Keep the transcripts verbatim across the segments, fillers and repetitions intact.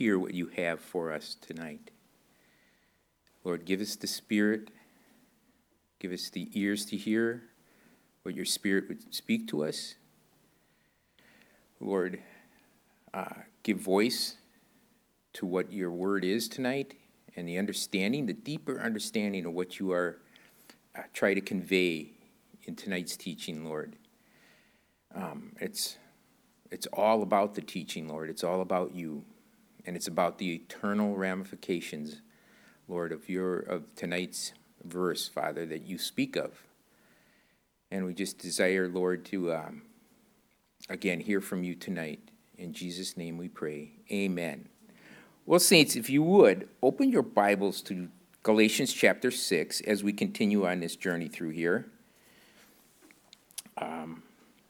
hear what you have for us tonight. Lord, give us the Spirit. Give us the ears to hear what your Spirit would speak to us. Lord, uh, give voice to what your word is tonight and the understanding, the deeper understanding of what you are uh, trying to convey in tonight's teaching, Lord. Um, it's it's all about the teaching, Lord. It's all about you, and it's about the eternal ramifications, Lord, of your of tonight's verse, Father, that you speak of. And we just desire, Lord, to um, again hear from you tonight. In Jesus' name we pray. Amen. Well, saints, if you would, open your Bibles to Galatians chapter six as we continue on this journey through here. Um,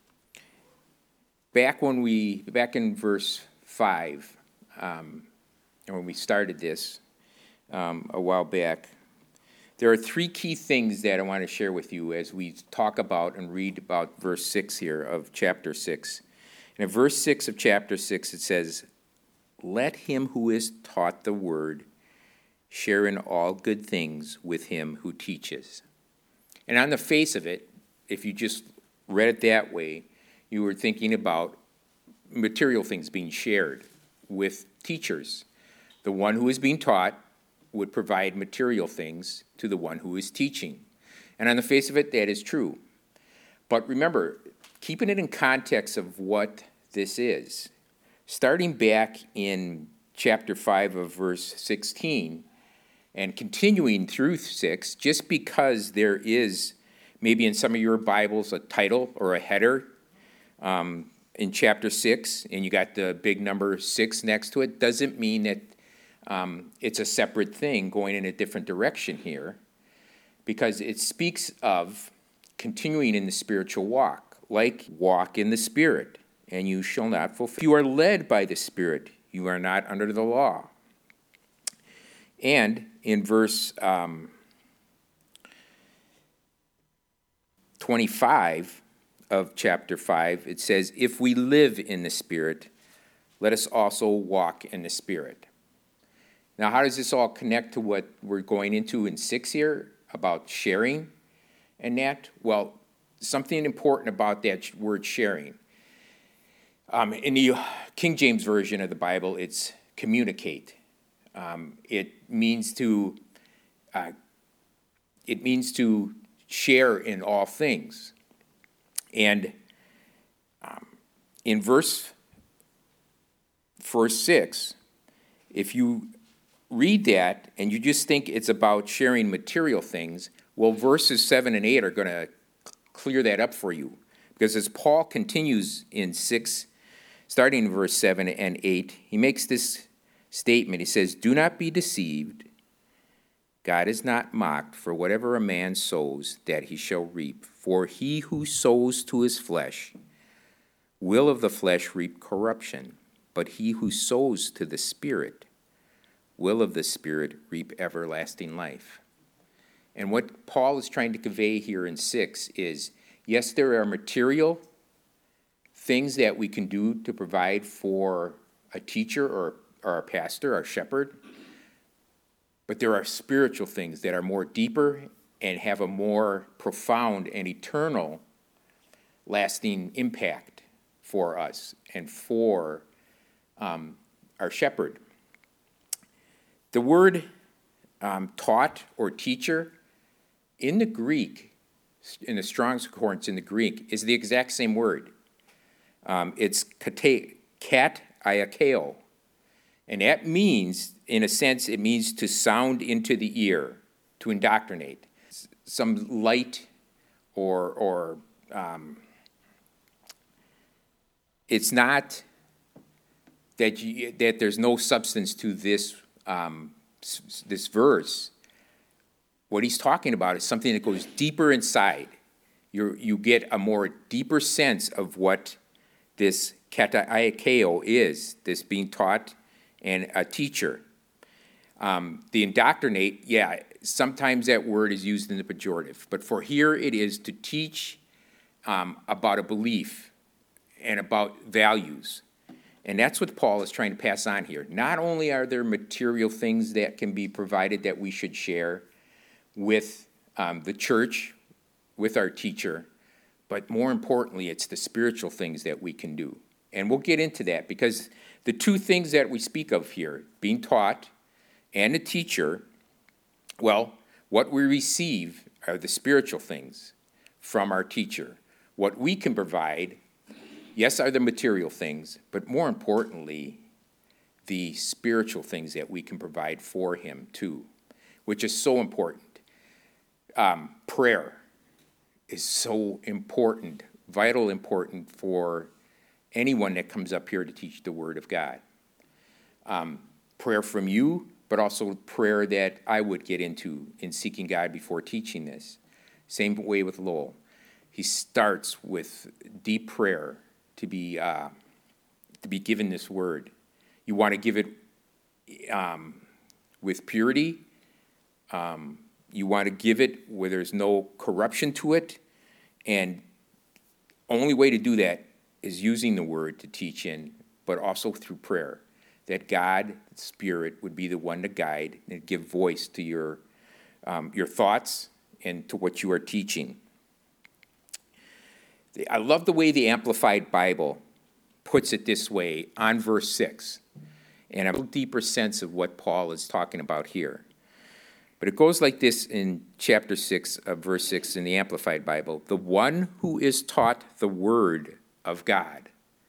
back when we, back in verse five, um, and when we started this um, a while back, there are three key things that I want to share with you as we talk about and read about verse six here of chapter six. And in verse six of chapter six, it says, "Let him who is taught the word share in all good things with him who teaches." And on the face of it, if you just read it that way, you were thinking about material things being shared with teachers. The one who is being taught would provide material things to the one who is teaching. And on the face of it, that is true. But remember, keeping it in context of what this is, starting back in chapter five of verse sixteen and continuing through six, just because there is maybe in some of your Bibles a title or a header um, in chapter six, and you got the big number six next to it, doesn't mean that um, it's a separate thing going in a different direction here, because it speaks of continuing in the spiritual walk, like walk in the Spirit, and you shall not fulfill. If you are led by the Spirit, you are not under the law. And in verse um, twenty-five of chapter five, it says, "If we live in the Spirit, let us also walk in the Spirit." Now, how does this all connect to what we're going into in six here about sharing and that? Well, something important about that word sharing. Um, in the King James Version of the Bible, it's communicate. Um, it means to uh, it means to share in all things. And um, in verse verse six, if you read that and you just think it's about sharing material things, well, verses seven and eight are going to clear that up for you, because as Paul continues in six, starting in verse seven and eight, he makes this statement. He says, "Do not be deceived. God is not mocked, for whatever a man sows, that he shall reap. For he who sows to his flesh will of the flesh reap corruption, but he who sows to the Spirit will of the Spirit reap everlasting life." And what Paul is trying to convey here in six is, yes, there are material things that we can do to provide for a teacher or, or a pastor or a shepherd, but there are spiritual things that are more deeper and have a more profound and eternal lasting impact for us and for um, our shepherd. The word um, taught or teacher in the Greek, in the Strong's Concordance in the Greek, is the exact same word. Um, it's kate, kat iakeo. And that means, in a sense, it means to sound into the ear, to indoctrinate. Some light or, or um, it's not that, you, that there's no substance to this, um, this verse. What he's talking about is something that goes deeper inside. You you get a more deeper sense of what this kata aikeo is, this being taught and a teacher. Um, the indoctrinate, yeah, sometimes that word is used in the pejorative, but for here it is to teach um, about a belief and about values. And that's what Paul is trying to pass on here. Not only are there material things that can be provided that we should share with um, the church, with our teacher, but more importantly, it's the spiritual things that we can do. And we'll get into that because the two things that we speak of here, being taught and a teacher, well, what we receive are the spiritual things from our teacher. What we can provide, yes, are the material things, but more importantly, the spiritual things that we can provide for him too, which is so important. Um, prayer is so important, vital important for anyone that comes up here to teach the Word of God. Um, prayer from you, but also prayer that I would get into in seeking God before teaching this. Same way with Lowell. He starts with deep prayer to be uh, to be given this Word. You want to give it um, with purity. Um, you want to give it where there's no corruption to it. And only way to do that is using the Word to teach in, but also through prayer. That God, Spirit, would be the one to guide and give voice to your um, your thoughts and to what you are teaching. I love the way the Amplified Bible puts it this way on verse six, and a little deeper sense of what Paul is talking about here. But it goes like this in chapter six of verse six in the Amplified Bible. The one who is taught the Word of God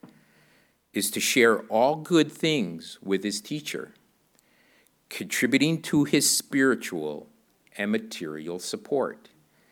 is to share all good things with his teacher, contributing to his spiritual and material support.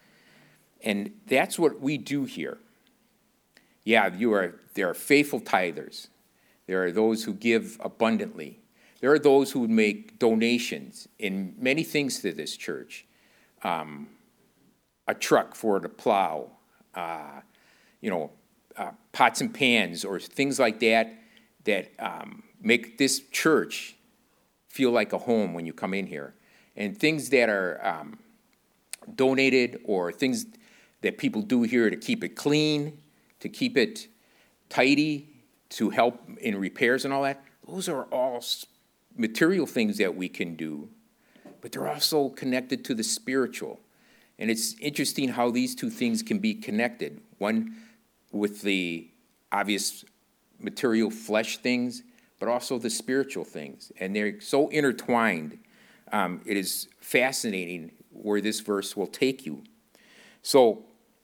And that's what we do here. Yeah, you are. There are faithful tithers. There are those who give abundantly. There are those who make donations in many things to this church. Um, a truck for the plow, uh, you know, uh, pots and pans or things like that that um, make this church feel like a home when you come in here. And things that are um, donated or things that people do here to keep it clean, to keep it tidy, to help in repairs and all that, those are all material things that we can do, but they're also connected to the spiritual. And it's interesting how these two things can be connected. One with the obvious material flesh things, but also the spiritual things. And they're so intertwined. Um, it is fascinating where this verse will take you. So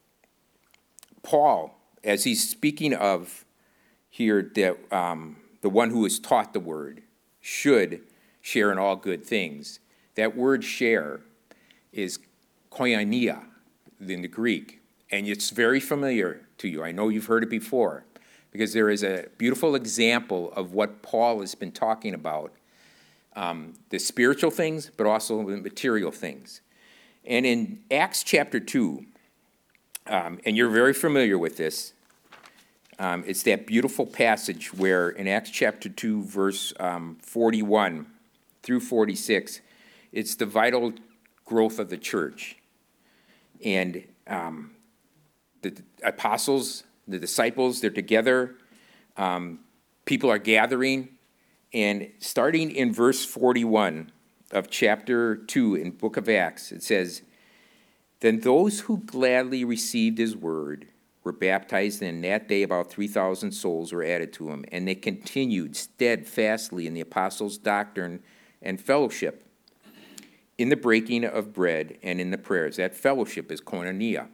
Paul, as he's speaking of here that um, the one who is taught the word should share in all good things. That word share is koinonia in the Greek, and it's very familiar to you. I know you've heard it before, because there is a beautiful example of what Paul has been talking about, um, the spiritual things, but also the material things. And in Acts chapter two, um, and you're very familiar with this, Um, it's that beautiful passage where in Acts chapter two, verse um, forty-one through forty-six, it's the vital growth of the church. And um, the apostles, the disciples, they're together. Um, people are gathering. And starting in verse forty-one of chapter two in book of Acts, it says, "Then those who gladly received his word were baptized, and that day about three thousand souls were added to him, and they continued steadfastly in the apostles' doctrine and fellowship, in the breaking of bread and in the prayers." That fellowship is koinonia.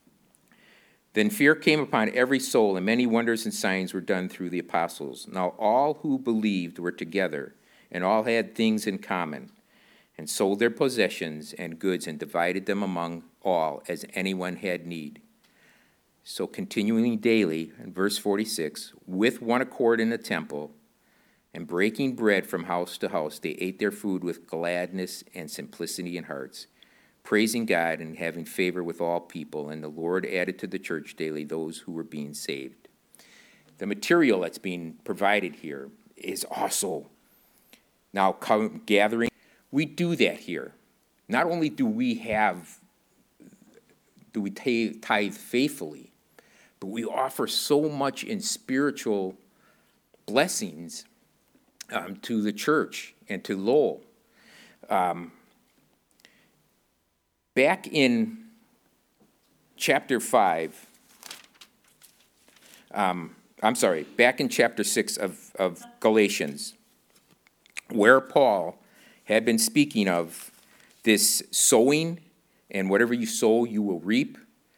"Then fear came upon every soul, and many wonders and signs were done through the apostles. Now all who believed were together, and all had things in common, and sold their possessions and goods, and divided them among all as anyone had need. So continuing daily," in verse forty-six, "with one accord in the temple, and breaking bread from house to house, they ate their food with gladness and simplicity in hearts, praising God and having favor with all people. And the Lord added to the church daily those who were being saved." The material that's being provided here is also now come, gathering. We do that here. Not only do we have, do we tithe faithfully, but we offer so much in spiritual blessings um, to the church and to Lowell. Um, back in chapter five, um, I'm sorry, back in chapter six of, of Galatians, where Paul had been speaking of this sowing, and whatever you sow, you will reap.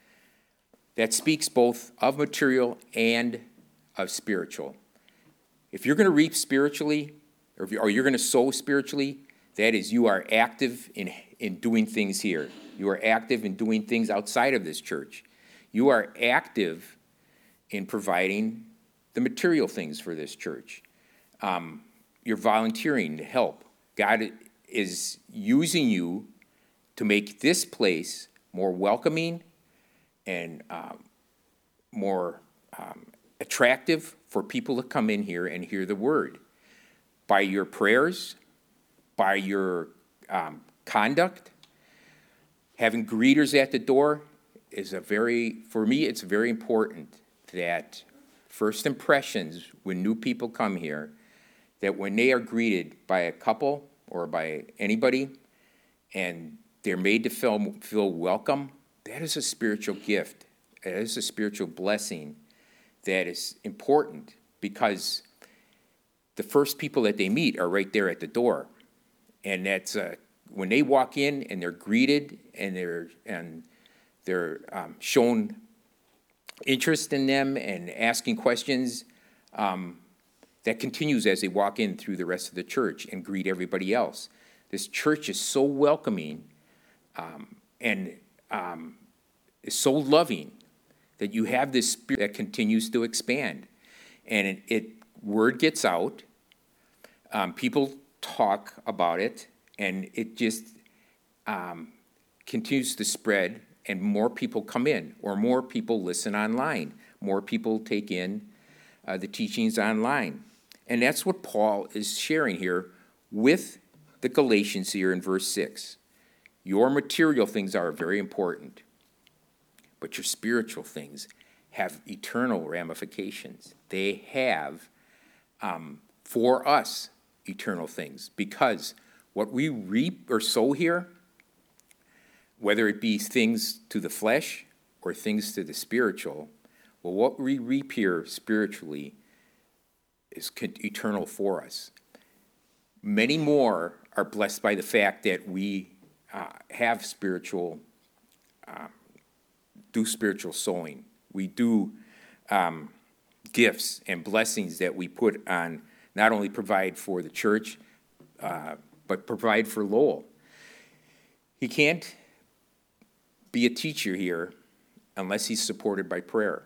That speaks both of material and of spiritual. If you're going to reap spiritually, or, if you, or you're going to sow spiritually, that is, you are active in, in doing things here. You are active in doing things outside of this church. You are active in providing the material things for this church. Um, you're volunteering to help. God is using you to make this place more welcoming and um, more um, attractive for people to come in here and hear the word. By your prayers, by your um, conduct, having greeters at the door is a very, for me, it's very important that first impressions when new people come here, that when they are greeted by a couple or by anybody and they're made to feel, feel welcome, that is a spiritual gift. That is a spiritual blessing that is important, because the first people that they meet are right there at the door. And that's uh, when they walk in and they're greeted and they're and they're um, shown interest in them and asking questions, um, that continues as they walk in through the rest of the church and greet everybody else. This church is so welcoming um, and um, is so loving that you have this spirit that continues to expand. And it, it word gets out, um, people talk about it, and it just um, continues to spread, and more people come in, or more people listen online, more people take in uh, the teachings online. And that's what Paul is sharing here with the Galatians here in verse six. Your material things are very important, but your spiritual things have eternal ramifications. They have, um, for us, eternal things, because what we reap or sow here, whether it be things to the flesh or things to the spiritual, well, what we reap here spiritually is eternal for us. Many more are blessed by the fact that we uh, have spiritual, uh, do spiritual sowing. We do um, gifts and blessings that we put on, not only provide for the church, uh, but provide for Lowell. He can't be a teacher here unless he's supported by prayer.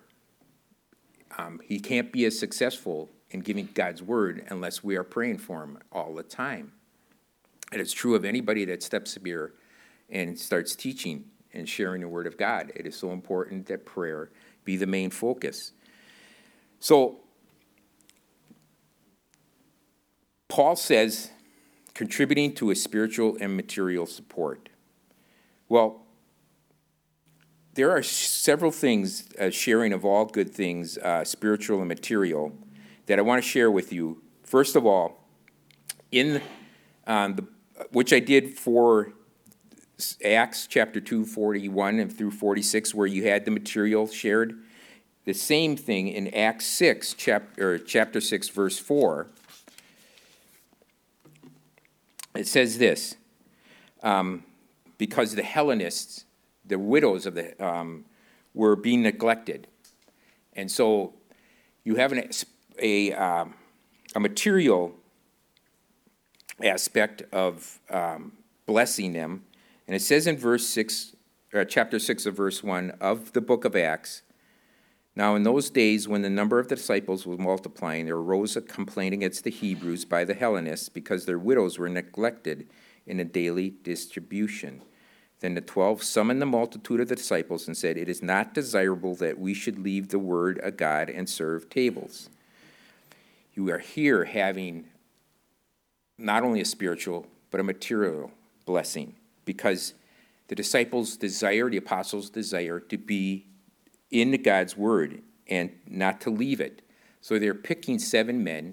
Um, he can't be as successful in giving God's word unless we are praying for him all the time. And it's true of anybody that steps up here and starts teaching and sharing the word of God. It is so important that prayer be the main focus. So, Paul says, contributing to a spiritual and material support. Well, there are several things, uh, sharing of all good things, uh, spiritual and material, that I want to share with you. First of all, in um, the which I did for Acts chapter two, forty-one and through forty-six, where you had the material shared. The same thing in Acts six, chapter chapter six, verse four. It says this: um, because the Hellenists, the widows of the um, were being neglected, and so you have an, a um, a material aspect of um, blessing them, and it says in verse six, or chapter six of verse one of the book of Acts. Now in those days, when the number of the disciples was multiplying, there arose a complaint against the Hebrews by the Hellenists because their widows were neglected in the daily distribution. Then the twelve summoned the multitude of the disciples and said, "It is not desirable that we should leave the word of God and serve tables." You are here having not only a spiritual, but a material blessing, because the disciples desire, the apostles desire to be in God's word and not to leave it. So they're picking seven men,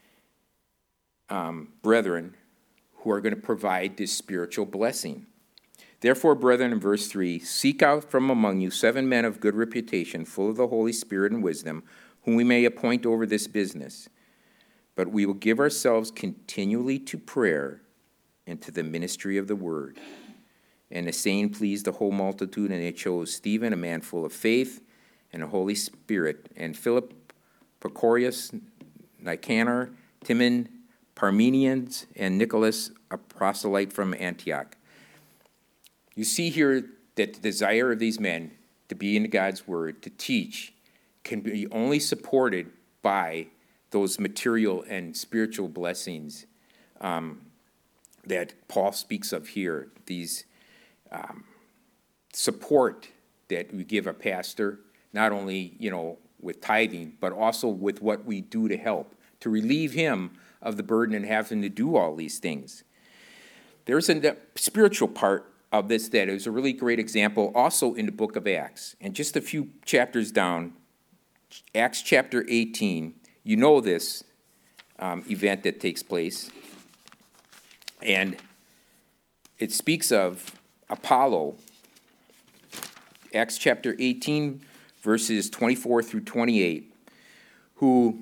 um, brethren, who are going to provide this spiritual blessing. Therefore, brethren, in verse three, seek out from among you seven men of good reputation, full of the Holy Spirit and wisdom, whom we may appoint over this business. But we will give ourselves continually to prayer and to the ministry of the word. And the saying pleased the whole multitude, and they chose Stephen, a man full of faith and the Holy Spirit, and Philip, Prochorus, Nicanor, Timon, Parmenians, and Nicholas, a proselyte from Antioch. You see here that the desire of these men to be in God's word, to teach, can be only supported by those material and spiritual blessings um, that Paul speaks of here, these um, support that we give a pastor, not only, you know, with tithing, but also with what we do to help, to relieve him of the burden and having to do all these things. There's a spiritual part of this that is a really great example also in the book of Acts. And just a few chapters down, Acts chapter eighteen, you know this um, event that takes place. And it speaks of Apollo. Acts chapter eighteen, verses twenty-four through twenty-eight, who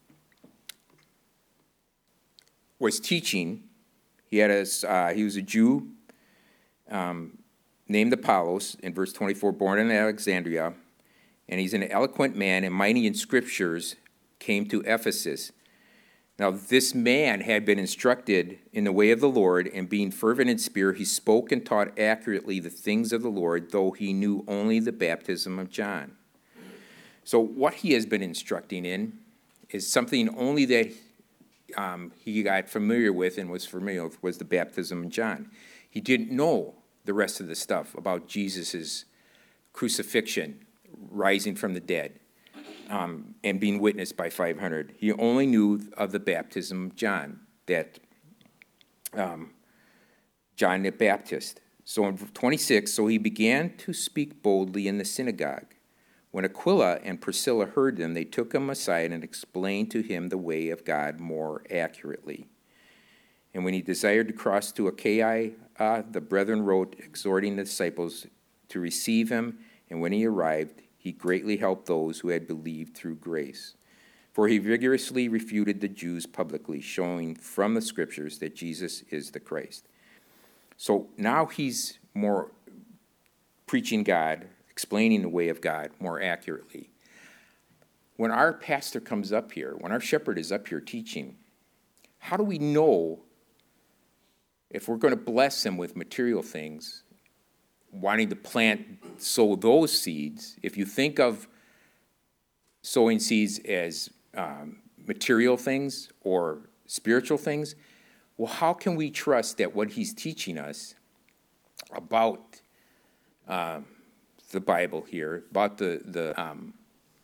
was teaching. He had a, uh, he was a Jew um, named Apollos, in verse twenty-four, born in Alexandria, and he's an eloquent man and mighty in scriptures, came to Ephesus. Now this man had been instructed in the way of the Lord, and being fervent in spirit, he spoke and taught accurately the things of the Lord, though he knew only the baptism of John. So what he has been instructing in is something only that um, he got familiar with and was familiar with, was the baptism of John. He didn't know the rest of the stuff about Jesus' crucifixion, rising from the dead, um, and being witnessed by five hundred. He only knew of the baptism of John, that um, John the Baptist. So in twenty-six, so he began to speak boldly in the synagogue. When Aquila and Priscilla heard them, they took him aside and explained to him the way of God more accurately. And when he desired to cross to Achaia, uh, the brethren wrote, exhorting the disciples to receive him. And when he arrived, he greatly helped those who had believed through grace. For he vigorously refuted the Jews publicly, showing from the scriptures that Jesus is the Christ. So now he's more preaching God, explaining the way of God more accurately. When our pastor comes up here, when our shepherd is up here teaching, how do we know if we're going to bless him with material things, wanting to plant, sow those seeds? If you think of sowing seeds as um, material things or spiritual things, well, how can we trust that what he's teaching us about um, the Bible here, about the, the um,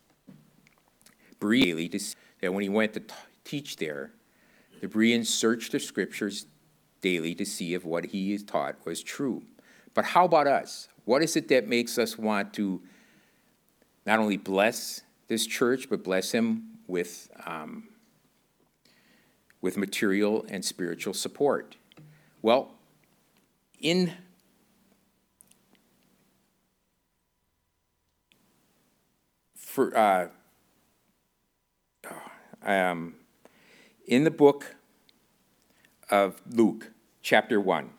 Bereans, that when he went to t- teach there, the Bereans searched the scriptures daily to see if what he taught was true. But how about us? What is it that makes us want to not only bless this church, but bless him with um, with material and spiritual support? Well, in for uh, um, in the book of Luke, chapter one,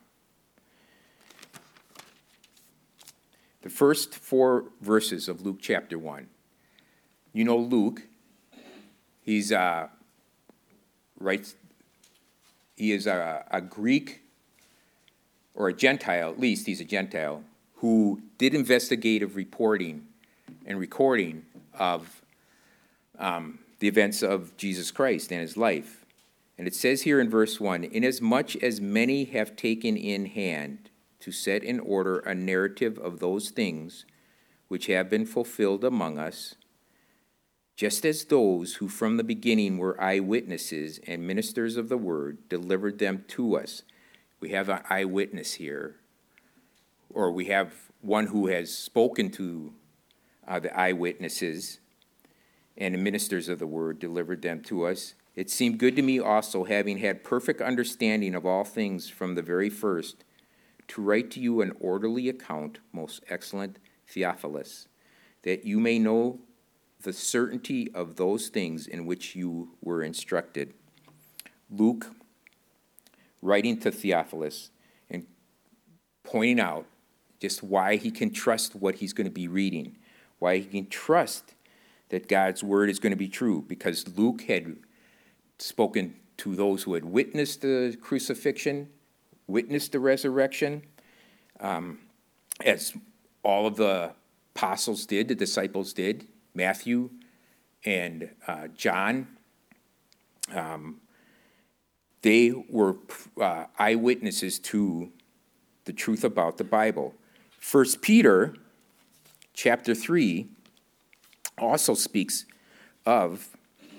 the first four verses of Luke chapter one. You know Luke, he's uh, right. He is a, a Greek, or a Gentile, at least he's a Gentile, who did investigative reporting and recording of um, the events of Jesus Christ and his life. And it says here in verse one, inasmuch as many have taken in hand to set in order a narrative of those things which have been fulfilled among us, just as those who from the beginning were eyewitnesses and ministers of the word delivered them to us. We have an eyewitness here, or we have one who has spoken to uh, the eyewitnesses, and the ministers of the word delivered them to us. It seemed good to me also, having had perfect understanding of all things from the very first, to write to you an orderly account, most excellent Theophilus, that you may know the certainty of those things in which you were instructed. Luke, writing to Theophilus and pointing out just why he can trust what he's going to be reading, why he can trust that God's word is going to be true, because Luke had spoken to those who had witnessed the crucifixion, witnessed the resurrection, um, as all of the apostles did, the disciples did, Matthew and uh, John. Um, they were uh, eyewitnesses to the truth about the Bible. First Peter chapter three also speaks of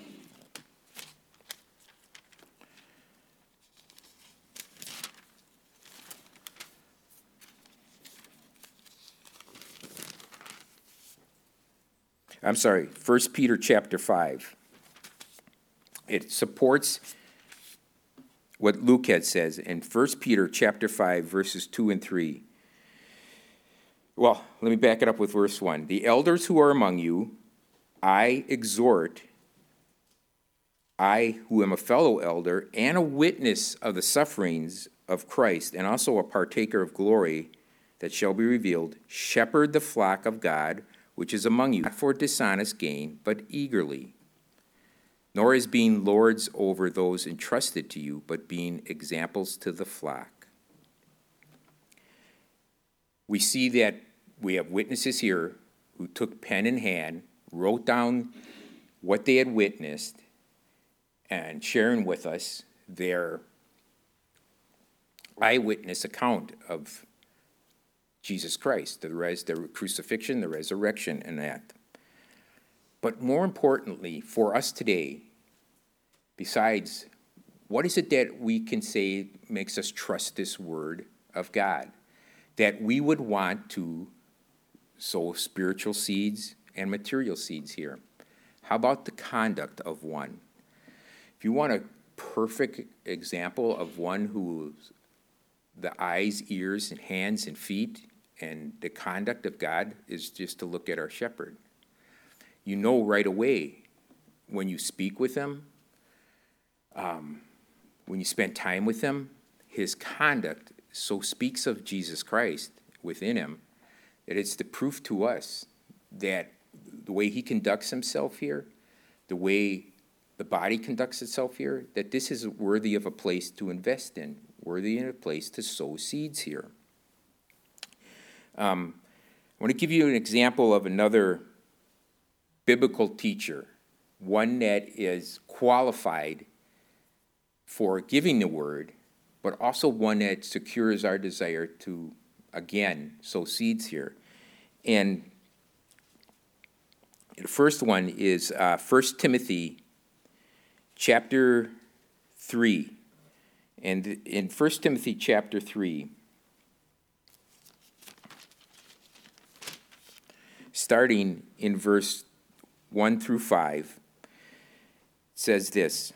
I'm sorry, First Peter chapter five. It supports what Luke had says in First Peter chapter five, verses two and three. Well, let me back it up with verse one. The elders who are among you, I exhort, I who am a fellow elder and a witness of the sufferings of Christ, and also a partaker of glory that shall be revealed, shepherd the flock of God, which is among you, not for dishonest gain, but eagerly, nor as being lords over those entrusted to you, but being examples to the flock. We see that we have witnesses here who took pen in hand, wrote down what they had witnessed, and sharing with us their eyewitness account of Jesus Christ, the, res- the crucifixion, the resurrection, and that. But more importantly, for us today, besides, what is it that we can say makes us trust this word of God? That we would want to sow spiritual seeds and material seeds here. How about the conduct of one? If you want a perfect example of one who's the eyes, ears, and hands and feet, and the conduct of God is just to look at our shepherd. You know right away when you speak with him, um, when you spend time with him, his conduct so speaks of Jesus Christ within him that it's the proof to us that the way he conducts himself here, the way the body conducts itself here, that this is worthy of a place to invest in, worthy of a place to sow seeds here. Um, I want to give you an example of another biblical teacher, one that is qualified for giving the word, but also one that secures our desire to, again, sow seeds here. And the first one is uh, First Timothy chapter three. And in First Timothy chapter three, starting in verse one through five, it says this: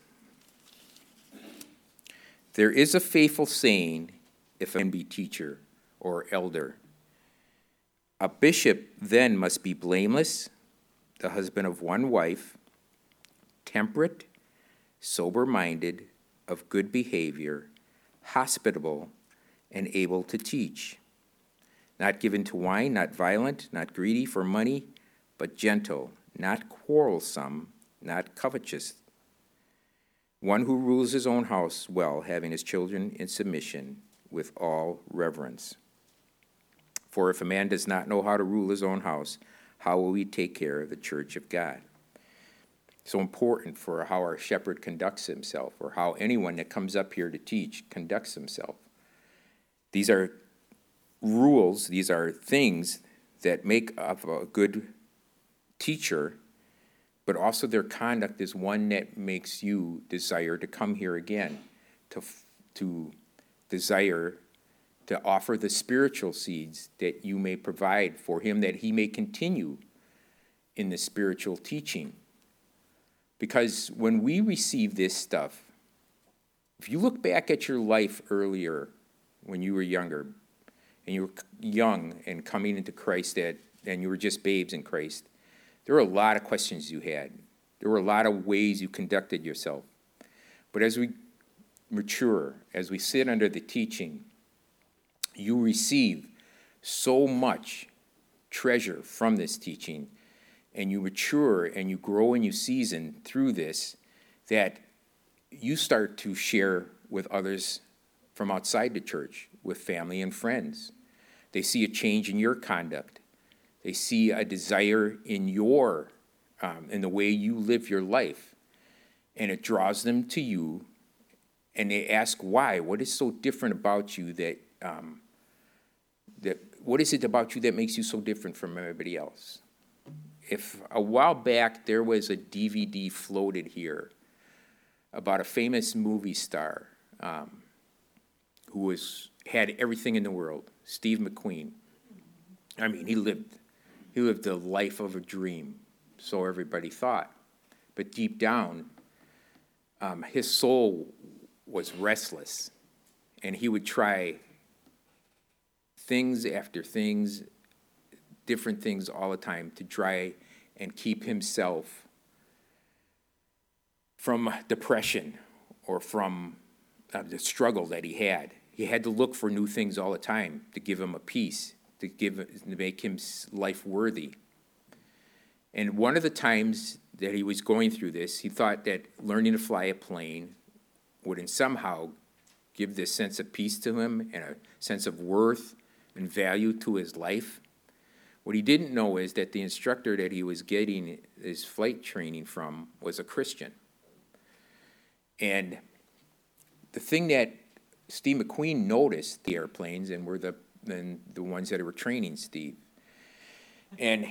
There is a faithful saying, if a man be teacher or elder. A bishop then must be blameless, the husband of one wife, temperate, sober-minded, of good behavior, hospitable, and able to teach. Not given to wine, not violent, not greedy for money, but gentle, not quarrelsome, not covetous. One who rules his own house well, having his children in submission with all reverence. For if a man does not know how to rule his own house, how will he take care of the church of God? So important for how our shepherd conducts himself, or how anyone that comes up here to teach conducts himself. These are rules, these are things that make up a good teacher, but also their conduct is one that makes you desire to come here again, to, to desire to offer the spiritual seeds that you may provide for him, that he may continue in the spiritual teaching. Because when we receive this stuff, if you look back at your life earlier when you were younger, and you were young and coming into Christ, at, and you were just babes in Christ, there were a lot of questions you had. There were a lot of ways you conducted yourself. But as we mature, as we sit under the teaching, you receive so much treasure from this teaching, and you mature and you grow and you season through this, that you start to share with others from outside the church, with family and friends. They see a change in your conduct. They see a desire in your, um, in the way you live your life. And it draws them to you, and they ask why. What is so different about you that, um, that, what is it about you that makes you so different from everybody else? If a while back there was a D V D floated here about a famous movie star um, who was had everything in the world, Steve McQueen. I mean, he lived he lived the life of a dream, so everybody thought. But deep down, um, his soul was restless, and he would try things after things, different things all the time to try and keep himself from depression or from uh, the struggle that he had. He had to look for new things all the time to give him a peace, to give to make him life worthy. And one of the times that he was going through this, he thought that learning to fly a plane would somehow give this sense of peace to him and a sense of worth and value to his life. What he didn't know is that the instructor that he was getting his flight training from was a Christian. And the thing that Steve McQueen noticed, the airplanes, and were the and the ones that were training Steve. And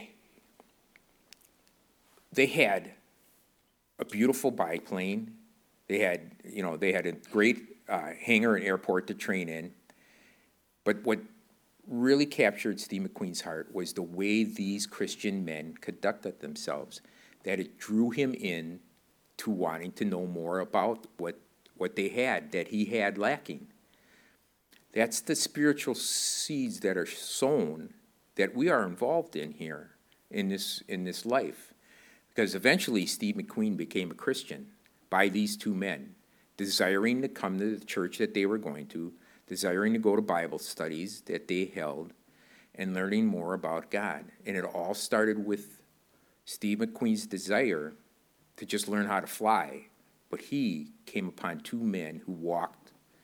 they had a beautiful biplane. They had, you know, they had a great uh, hangar and airport to train in. But what really captured Steve McQueen's heart was the way these Christian men conducted themselves, that it drew him in to wanting to know more about what, what they had, that he had lacking. That's the spiritual seeds that are sown that we are involved in here in this in this life. Because eventually Steve McQueen became a Christian by these two men, desiring to come to the church that they were going to, desiring to go to Bible studies that they held, and learning more about God. And it all started with Steve McQueen's desire to just learn how to fly. But he came upon two men who walked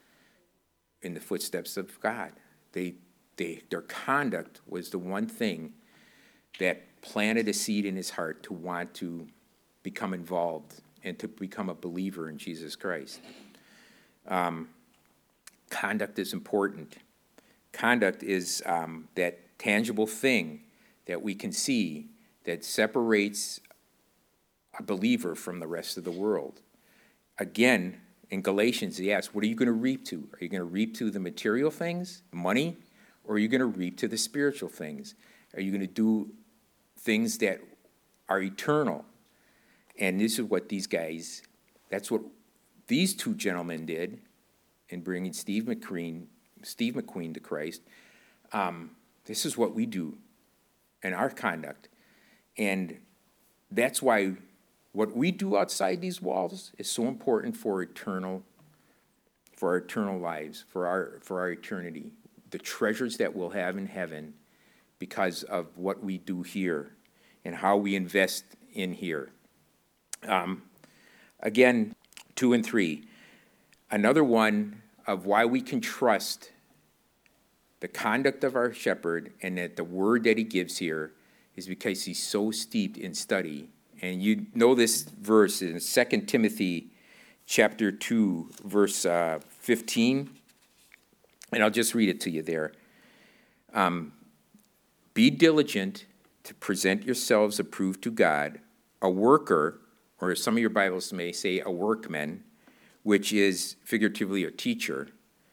in the footsteps of God. They, they, their conduct was the one thing that planted a seed in his heart to want to become involved and to become a believer in Jesus Christ. Um, conduct is important. Conduct is um, that tangible thing that we can see that separates a believer from the rest of the world. Again, in Galatians, he asks, what are you going to reap to? Are you going to reap to the material things, money, or are you going to reap to the spiritual things? Are you going to do things that are eternal? And this is what these guys, that's what these two gentlemen did in bringing Steve McQueen, Steve McQueen to Christ. Um, this is what we do in our conduct. And that's why what we do outside these walls is so important for eternal, for our eternal lives, for our for our eternity. The treasures that we'll have in heaven because of what we do here and how we invest in here. Um, again, two and three. Another one of why we can trust the conduct of our shepherd and that the word that he gives here is because he's so steeped in study. And you know this verse in Second Timothy chapter two, verse uh, fifteen. And I'll just read it to you there. Um, Be diligent to present yourselves approved to God, a worker, or some of your Bibles may say a workman, which is figuratively a teacher.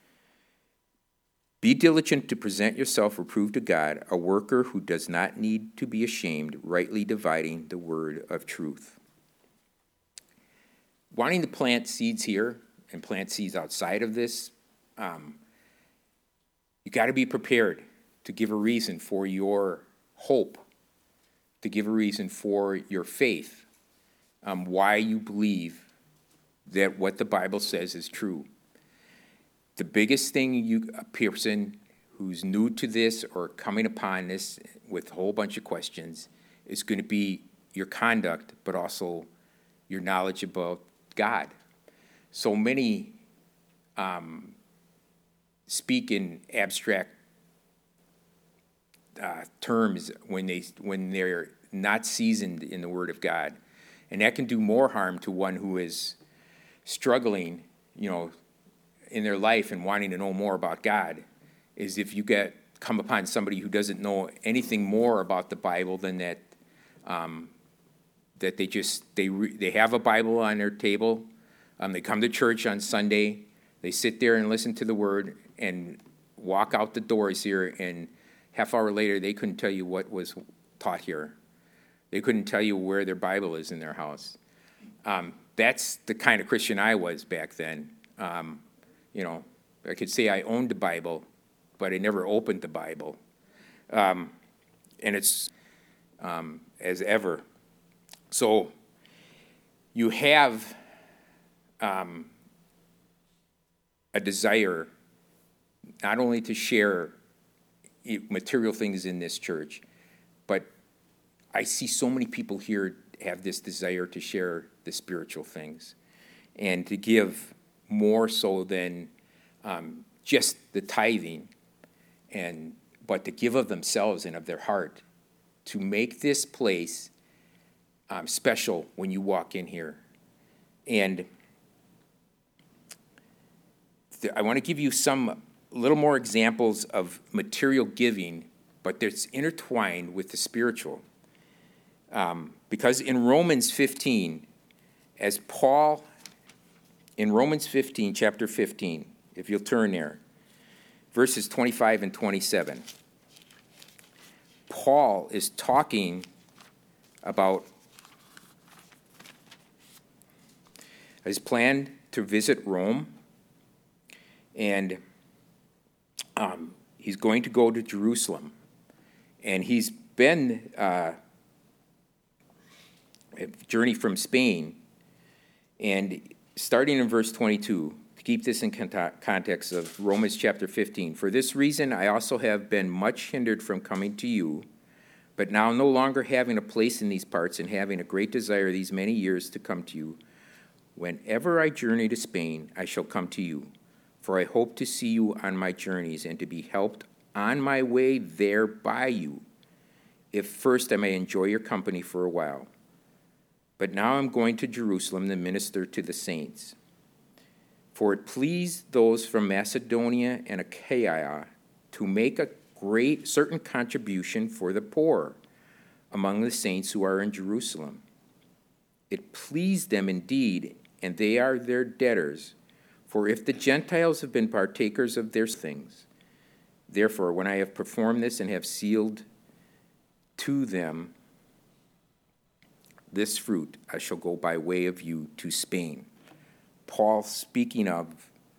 Be diligent to present yourself approved to God, a worker who does not need to be ashamed, rightly dividing the word of truth. wanting to plant seeds here and plant seeds outside of this, um, you got to be prepared to give a reason for your hope, to give a reason for your faith, um, why you believe that what the Bible says is true. The biggest thing you, a person who's new to this or coming upon this with a whole bunch of questions, is going to be your conduct, but also your knowledge about God. So many um, speak in abstract uh, terms when they when they're not seasoned in the Word of God, and that can do more harm to one who is struggling, you know, in their life and wanting to know more about God, is if you get come upon somebody who doesn't know anything more about the Bible than that, um, that they just they re, they have a Bible on their table, um, they come to church on Sunday, they sit there and listen to the Word, and walk out the doors here, and half hour later they couldn't tell you what was taught here. They couldn't tell you where their Bible is in their house. Um, that's the kind of Christian I was back then. Um, you know, I could say I owned the Bible, but I never opened the Bible. Um, and it's um, as ever. So you have um, a desire not only to share material things in this church, but I see so many people here have this desire to share the spiritual things and to give more so than um, just the tithing, and but to give of themselves and of their heart to make this place um, special when you walk in here. And th- I want to give you some little more examples of material giving, but that's intertwined with the spiritual. Um, because in Romans fifteen, as Paul, in Romans fifteen, chapter fifteen, if you'll turn there, verses twenty-five and twenty-seven, Paul is talking about his plan to visit Rome, and um, he's going to go to Jerusalem. And he's been uh, a journey from Spain, and starting in verse twenty-two, to keep this in context of Romans chapter fifteen, for this reason I also have been much hindered from coming to you, but now no longer having a place in these parts and having a great desire these many years to come to you, whenever I journey to Spain, I shall come to you, for I hope to see you on my journeys and to be helped on my way there by you, if first I may enjoy your company for a while. But now I'm going to Jerusalem to minister to the saints. For it pleased those from Macedonia and Achaia to make a great certain contribution for the poor among the saints who are in Jerusalem. It pleased them indeed, and they are their debtors. For if the Gentiles have been partakers of their things, therefore when I have performed this and have sealed to them this fruit, I shall go by way of you to Spain. Paul speaking of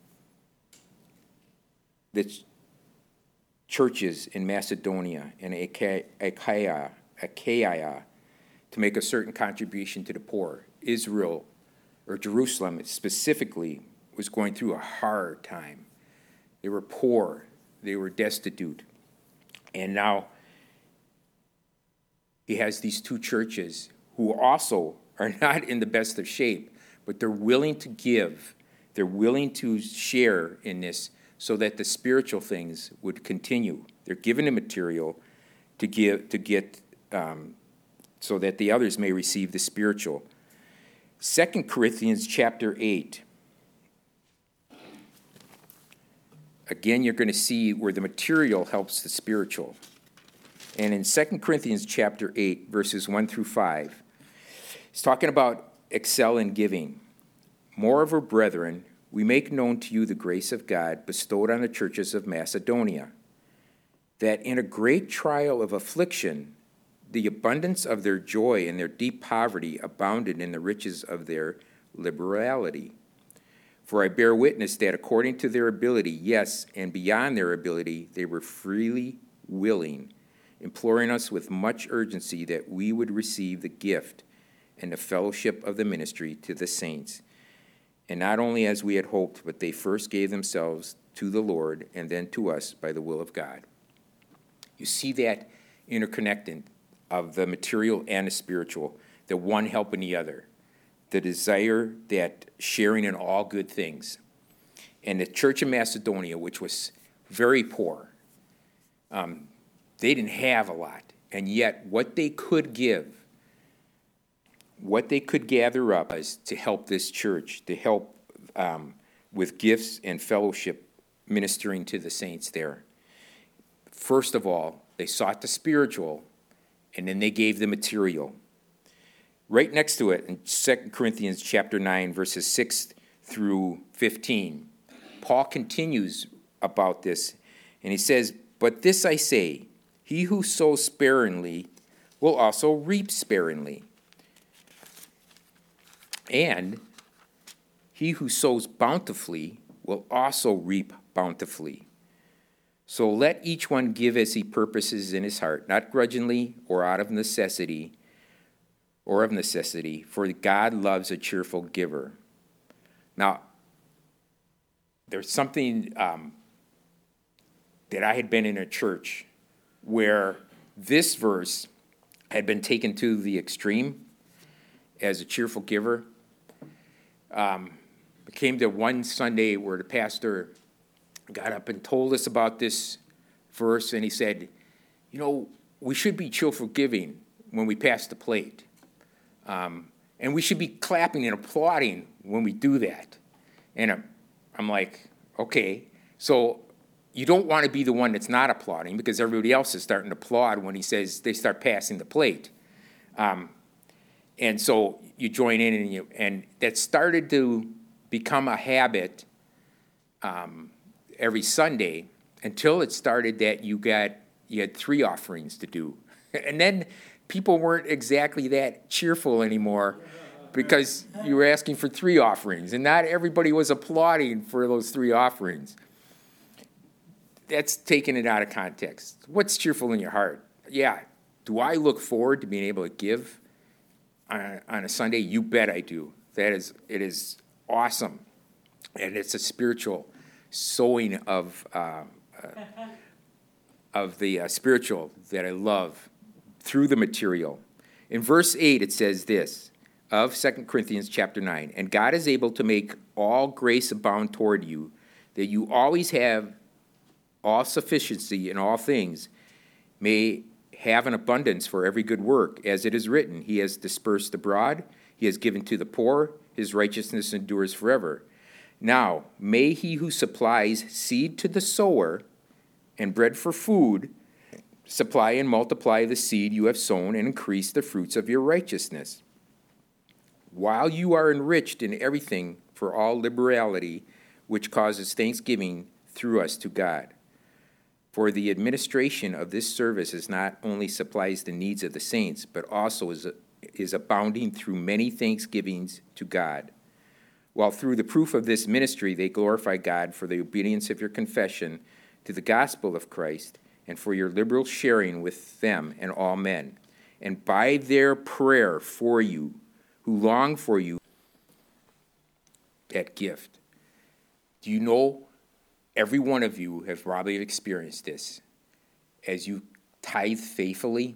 the ch- churches in Macedonia and Achaia, Achaia to make a certain contribution to the poor. Israel, or Jerusalem specifically, was going through a hard time. They were poor. They were destitute. And now he has these two churches who also are not in the best of shape, but they're willing to give. They're willing to share in this so that the spiritual things would continue. They're given the material to give, to get, um, so that the others may receive the spiritual. Second Corinthians chapter eight. Again, you're going to see where the material helps the spiritual. And in Second Corinthians chapter eight, verses one through five, it's talking about excel in giving. Moreover, brethren, we make known to you the grace of God bestowed on the churches of Macedonia, that in a great trial of affliction, the abundance of their joy and their deep poverty abounded in the riches of their liberality. For I bear witness that according to their ability, yes, and beyond their ability, they were freely willing, imploring us with much urgency that we would receive the gift and the fellowship of the ministry to the saints. And not only as we had hoped, but they first gave themselves to the Lord and then to us by the will of God. You see that interconnecting of the material and the spiritual, the one helping the other, the desire that sharing in all good things. And the church in Macedonia, which was very poor, um, they didn't have a lot. And yet what they could give, what they could gather up is to help this church, to help um, with gifts and fellowship ministering to the saints there. First of all, they sought the spiritual, and then they gave the material. Right next to it, in Second Corinthians chapter nine, verses six through fifteen, Paul continues about this, and he says, "But this I say, he who sows sparingly will also reap sparingly. And he who sows bountifully will also reap bountifully. So let each one give as he purposes in his heart, not grudgingly or out of necessity, or of necessity, for God loves a cheerful giver." Now, there's something um, that I had been in a church where this verse had been taken to the extreme as a cheerful giver. Um, it came to one Sunday where the pastor got up and told us about this verse, and he said, you know, we should be cheerful giving when we pass the plate. Um, and we should be clapping and applauding when we do that. And I'm, I'm like, okay, so you don't want to be the one that's not applauding because everybody else is starting to applaud when he says they start passing the plate. Um, and so you join in, and, you, and that started to become a habit um, every Sunday until it started that you got you had three offerings to do. And then people weren't exactly that cheerful anymore because you were asking for three offerings, and not everybody was applauding for those three offerings. That's taking it out of context. What's cheerful in your heart? Yeah, do I look forward to being able to give on a, on a Sunday? You bet I do. That is, it is awesome, and it's a spiritual sowing of uh, uh, of the uh, spiritual that I love through the material. In verse eight, it says this of Second Corinthians chapter nine, "And God is able to make all grace abound toward you, that you always have all sufficiency in all things, may have an abundance for every good work. As it is written, he has dispersed abroad, he has given to the poor, his righteousness endures forever. Now, may he who supplies seed to the sower and bread for food supply and multiply the seed you have sown and increase the fruits of your righteousness, while you are enriched in everything for all liberality, which causes thanksgiving through us to God. For the administration of this service is not only supplies the needs of the saints, but also is, is abounding through many thanksgivings to God. While through the proof of this ministry they glorify God for the obedience of your confession to the gospel of Christ, and for your liberal sharing with them and all men, and by their prayer for you, who long for you, that gift." Do you know, every one of you have probably experienced this as you tithe faithfully.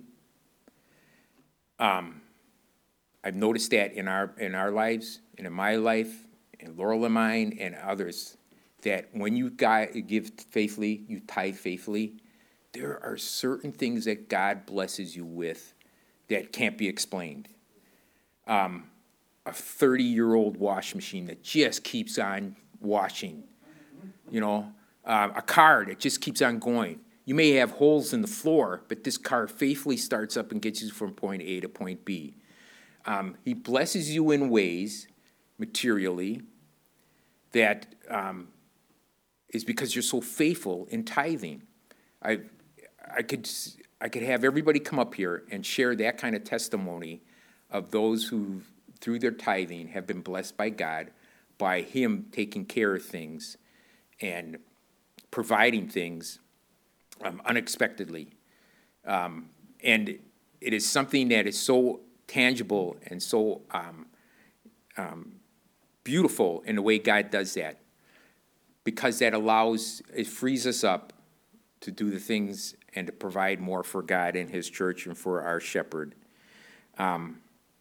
Um, I've noticed that in our in our lives, and in my life, and Laurel and mine, and others, that when you give faithfully, you tithe faithfully, there are certain things that God blesses you with that can't be explained. Um, a thirty-year-old wash machine that just keeps on washing. You know, um, a car that just keeps on going. You may have holes in the floor, but this car faithfully starts up and gets you from point A to point B. Um, he blesses you in ways, materially, that um, is because you're so faithful in tithing. I, I could, I could have everybody come up here and share that kind of testimony of those who through their tithing, have been blessed by God by him taking care of things and providing things um, unexpectedly. Um, and it is something that is so tangible and so um, um, beautiful in the way God does that, because that allows, it frees us up to do the things and to provide more for God and his church and for our shepherd. Um,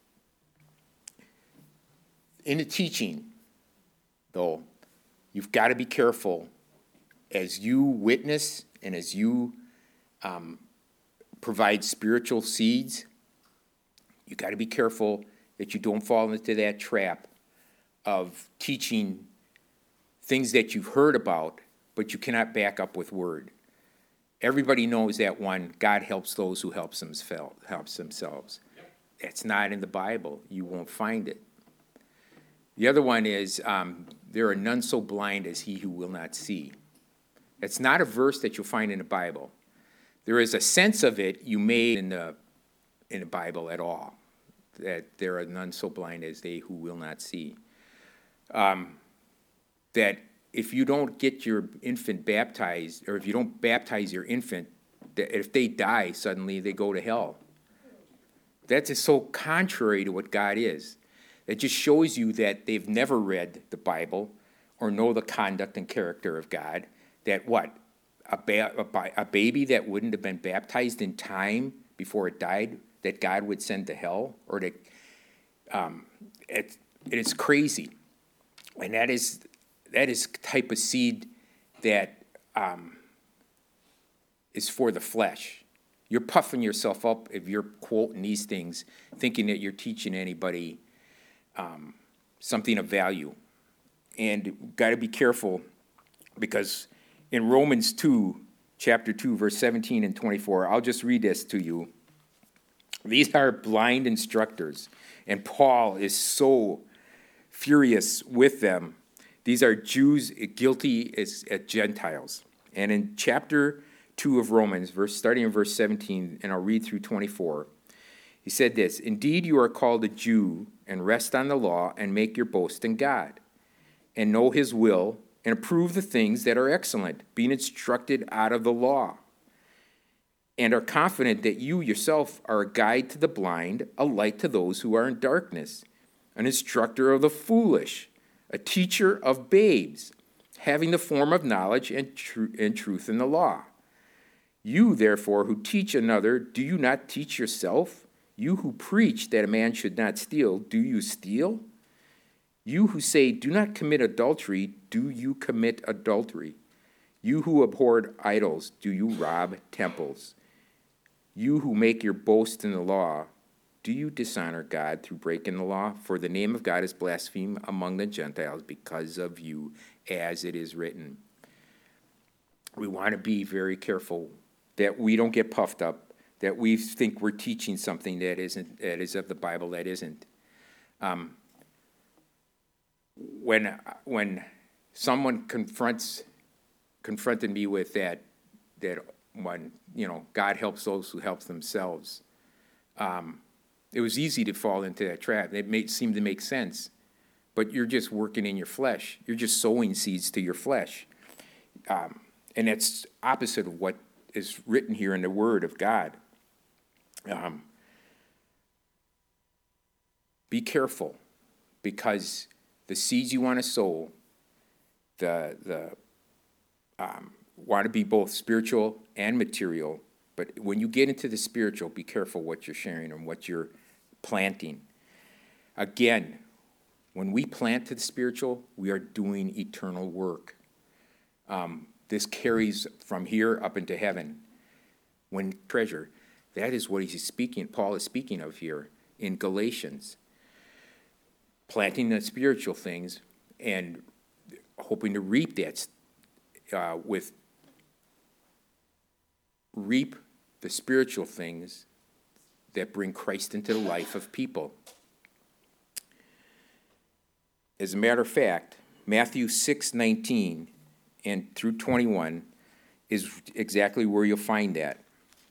in the teaching, though, you've got to be careful as you witness and as you um, provide spiritual seeds. You've got to be careful that you don't fall into that trap of teaching things that you've heard about, but you cannot back up with word. Everybody knows that one, God helps those who helps themselves. Helps themselves. That's not in the Bible. You won't find it. The other one is, um, there are none so blind as he who will not see. That's not a verse that you'll find in the Bible. There is a sense of it you may in the in the Bible at all, that there are none so blind as they who will not see. Um, that if you don't get your infant baptized, or if you don't baptize your infant, that if they die, suddenly they go to hell. That's just so contrary to what God is. It just shows you that they've never read the Bible or know the conduct and character of God. That what? A, ba- a, ba- a baby that wouldn't have been baptized in time before it died, that God would send to hell? Or that um, it, it is crazy. And that is that is type of seed that um, is for the flesh. You're puffing yourself up if you're quoting these things, thinking that you're teaching anybody um, something of value. And got to be careful, because in Romans two, chapter two, verse seventeen and twenty-four, I'll just read this to you. These are blind instructors, and Paul is so furious with them. These are Jews guilty as, as Gentiles. And in chapter two of Romans, verse starting in verse seventeen, and I'll read through twenty-four, he said this: Indeed, you are called a Jew, and rest on the law, and make your boast in God, and know his will, and approve the things that are excellent, being instructed out of the law, and are confident that you yourself are a guide to the blind, a light to those who are in darkness, an instructor of the foolish, a teacher of babes, having the form of knowledge and, tr- and truth in the law. You, therefore, who teach another, do you not teach yourself? You who preach that a man should not steal, do you steal? You who say, do not commit adultery, do you commit adultery? You who abhor idols, do you rob temples? You who make your boast in the law, do you dishonor God through breaking the law? For the name of God is blasphemed among the Gentiles because of you, as it is written. We want to be very careful that we don't get puffed up, that we think we're teaching something that isn't, that is of the Bible that isn't. Um, when when someone confronts confronted me with that, that one, you know, God helps those who help themselves. Um, It was easy to fall into that trap. It made, seemed to make sense. But you're just working in your flesh. You're just sowing seeds to your flesh. Um, and that's opposite of what is written here in the Word of God. Um, be careful, because the seeds you want to sow, the, the um, want to be both spiritual and material. But when you get into the spiritual, be careful what you're sharing and what you're planting. Again, when we plant to the spiritual, we are doing eternal work. Um, this carries from here up into heaven. When treasure, that is what he's speaking, Paul is speaking of here in Galatians. Planting the spiritual things and hoping to reap that uh, with reap the spiritual things that bring Christ into the life of people. As a matter of fact, Matthew six nineteen and through twenty-one is exactly where you'll find that.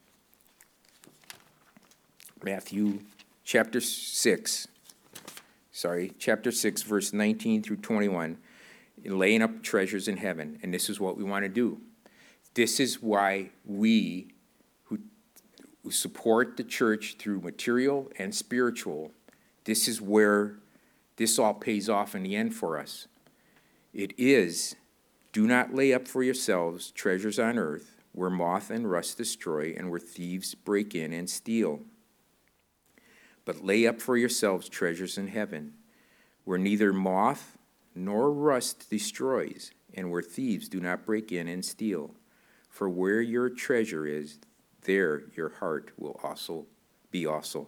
Matthew chapter six, sorry, chapter six, verse nineteen through twenty-one, laying up treasures in heaven, and this is what we want to do. This is why we who, who support the church through material and spiritual, this is where this all pays off in the end for us. It is, do not lay up for yourselves treasures on earth, where moth and rust destroy, and where thieves break in and steal. But lay up for yourselves treasures in heaven, where neither moth nor rust destroys, and where thieves do not break in and steal. For where your treasure is, there your heart will also be also.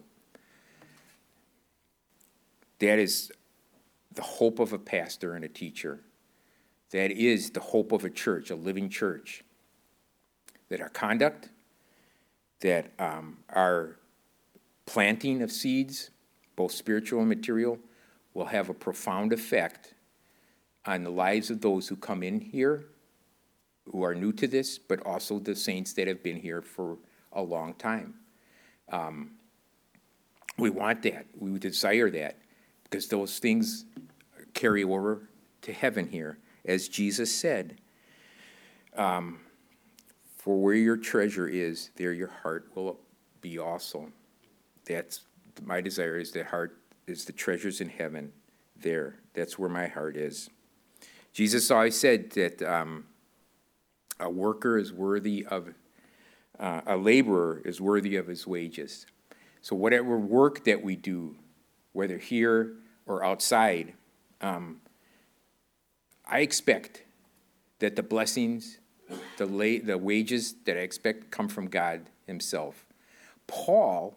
That is the hope of a pastor and a teacher. That is the hope of a church, a living church. That our conduct, that um, our planting of seeds, both spiritual and material, will have a profound effect on the lives of those who come in here, who are new to this, but also the saints that have been here for a long time. Um, we want that. We desire that, because those things carry over to heaven here. As Jesus said, um, for where your treasure is, there your heart will be also. That's my desire, is the heart, is the treasures in heaven there. That's where my heart is. Jesus always said that um, a worker is worthy of, uh, a laborer is worthy of his wages. So whatever work that we do, whether here or outside, um, I expect that the blessings, the la- the wages that I expect come from God himself. Paul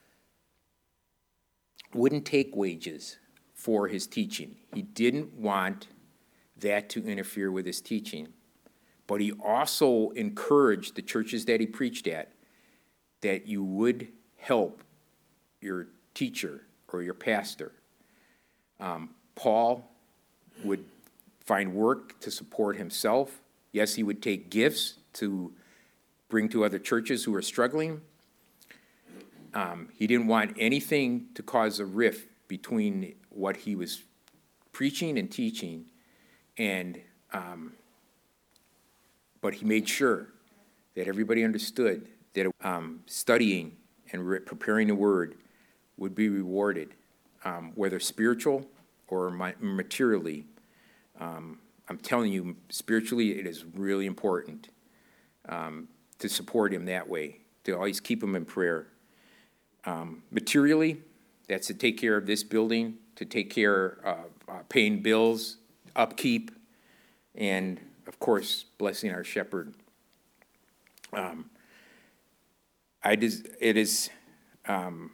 wouldn't take wages for his teaching. He didn't want that to interfere with his teaching. But he also encouraged the churches that he preached at that you would help your teacher or your pastor. Um, Paul would find work to support himself. Yes, he would take gifts to bring to other churches who are struggling. Um, he didn't want anything to cause a rift between what he was preaching and teaching, and um, but he made sure that everybody understood that um, studying and re- preparing the word would be rewarded, um, whether spiritual or ma- materially. Um, I'm telling you, spiritually, it is really important um, to support him that way, to always keep him in prayer. Um, materially, that's to take care of this building, to take care of uh, paying bills, upkeep, and, of course, blessing our shepherd. Um, I des- it is um,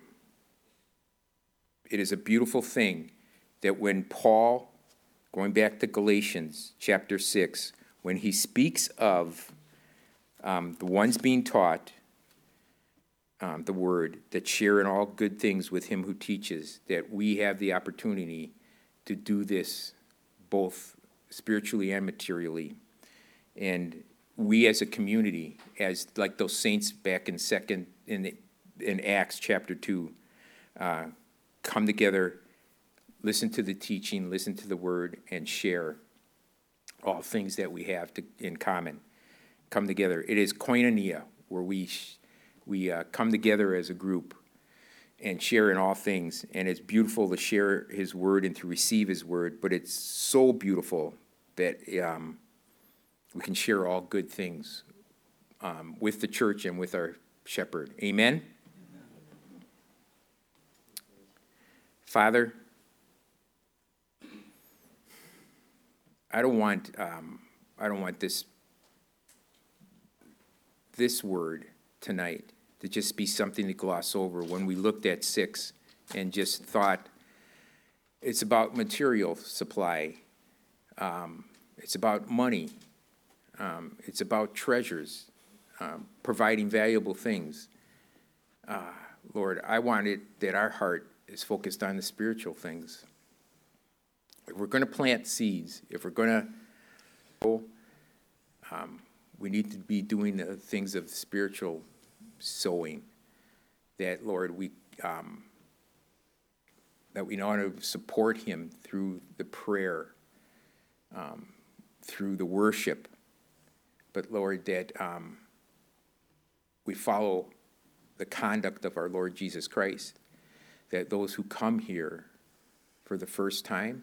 it is a beautiful thing that when Paul, going back to Galatians chapter six, when he speaks of um, the ones being taught um, the word, that share in all good things with him who teaches, that we have the opportunity to do this both spiritually and materially. And we as a community, as like those saints back in second in the, in Acts chapter two, uh, come together, listen to the teaching, listen to the word, and share all things that we have to, in common. Come together. It is koinonia, where we we uh, come together as a group and share in all things. And it's beautiful to share his word and to receive his word, but it's so beautiful that um, we can share all good things um, with the church and with our shepherd. Amen? Father, I don't want um, I don't want this this word tonight to just be something to gloss over when we looked at six and just thought it's about material supply, um, it's about money, um, it's about treasures, um, providing valuable things. Uh, Lord, I want it that our heart is focused on the spiritual things. If we're going to plant seeds, if we're going to, um, we need to be doing the things of spiritual sowing. That, Lord, we um, that we know how to support him through the prayer, um, through the worship. But Lord, that um, we follow the conduct of our Lord Jesus Christ, that those who come here for the first time,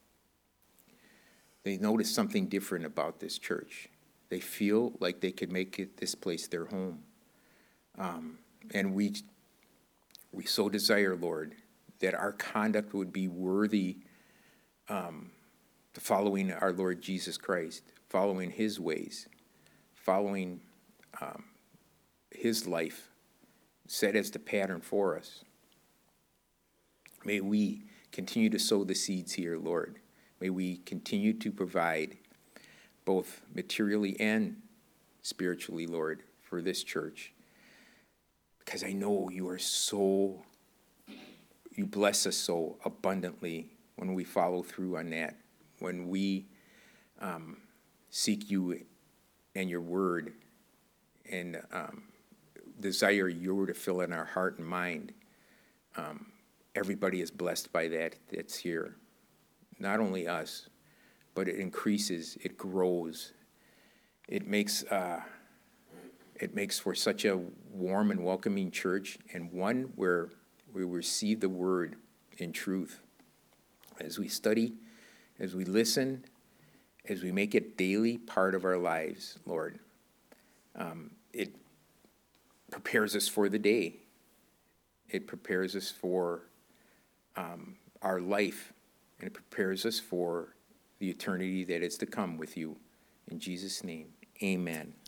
they notice something different about this church. They feel like they could make it, this place their home. Um, and we, we so desire, Lord, that our conduct would be worthy um, to following our Lord Jesus Christ, following his ways, following um, his life set as the pattern for us. May we continue to sow the seeds here, Lord. May we continue to provide both materially and spiritually, Lord, for this church. Because I know you are so, you bless us so abundantly when we follow through on that, when we um, seek you and your word and um, desire your word to fill in our heart and mind. Um, everybody is blessed by that that's here. Not only us, but it increases, it grows. It makes uh, it makes for such a warm and welcoming church, and one where we receive the word in truth. As we study, as we listen, as we make it daily part of our lives, Lord, um, it prepares us for the day. It prepares us for um, our life, and it prepares us for the eternity that is to come with you. In Jesus' name, amen.